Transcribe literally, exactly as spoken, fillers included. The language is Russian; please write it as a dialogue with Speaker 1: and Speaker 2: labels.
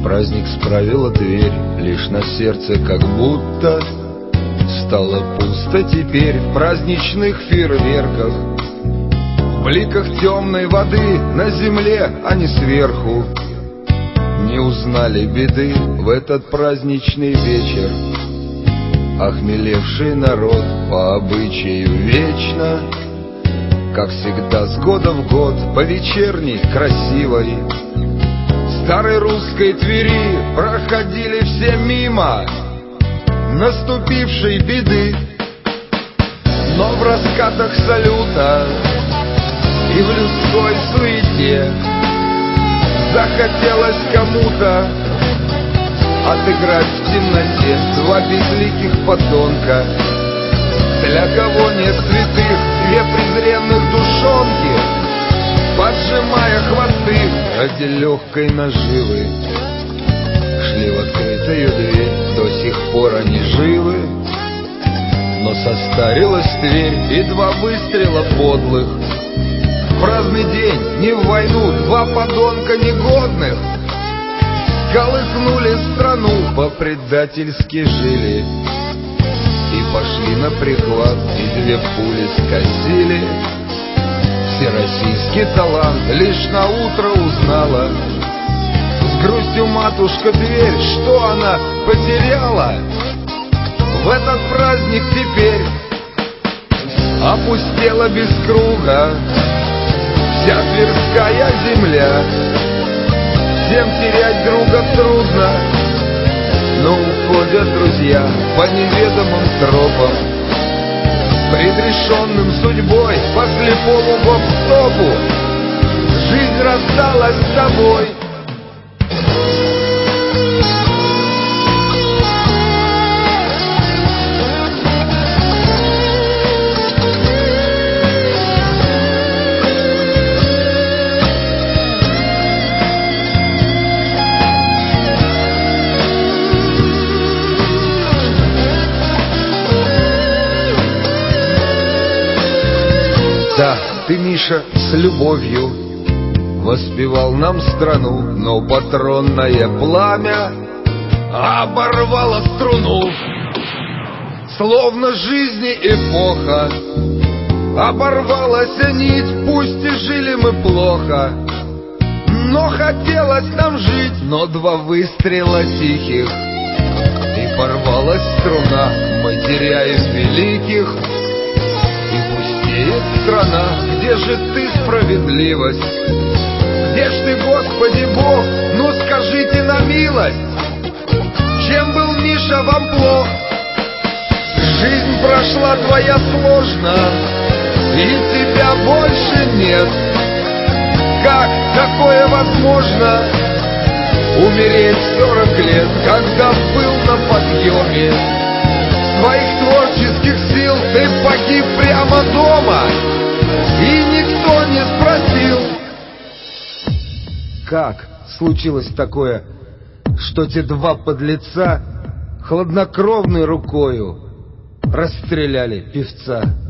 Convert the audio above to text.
Speaker 1: Праздник справила дверь, лишь на сердце как будто стало пусто теперь в праздничных фейерверках, в бликах темной воды на земле, а не сверху. Не узнали беды в этот праздничный вечер. Охмелевший народ по обычаю вечно, как всегда с года в год, по вечерней красивой старой русской Твери проходили все мимо наступившей беды. Но в раскатах салюта и в людской суете захотелось кому-то отыграть в темноте два безликих подонка. Для кого нет святых, две презренных душонки, поджимая хвосты ради легкой наживы, шли в открытую дверь, до сих пор они живы. Но состарилась Тверь, и два выстрела подлых в праздный день, не в войну, два подонка негодных колыхнули страну, по-предательски жили и пошли на прихват, и две пули скосили. Всероссийский талант лишь на утро узнала с грустью матушка Тверь, что она потеряла. В этот праздник теперь опустела без круга вся Тверская земля. Всем терять друга трудно, но уходят друзья по неведомым тропам, предрешенным судьбой, по слепому гоп-стопу. Жизнь рассталась с тобой. Да, ты, Миша, с любовью воспевал нам страну, но патронное пламя оборвало струну. Словно жизни эпоха оборвалась нить, пусть и жили мы плохо, но хотелось нам жить. Но два выстрела тихих, и порвалась струна, мы теряем великих. Страна, где же ты, справедливость? Где ж ты, Господи Бог? Ну скажите на милость, чем был, Миша, вам плох? Жизнь прошла твоя сложно, и тебя больше нет. Как такое возможно? Умереть в сорок лет, когда был на подъеме своих творческих сил, ты погиб прямо дома, и никто не спросил. Как случилось такое, что те два подлеца хладнокровной рукою расстреляли певца?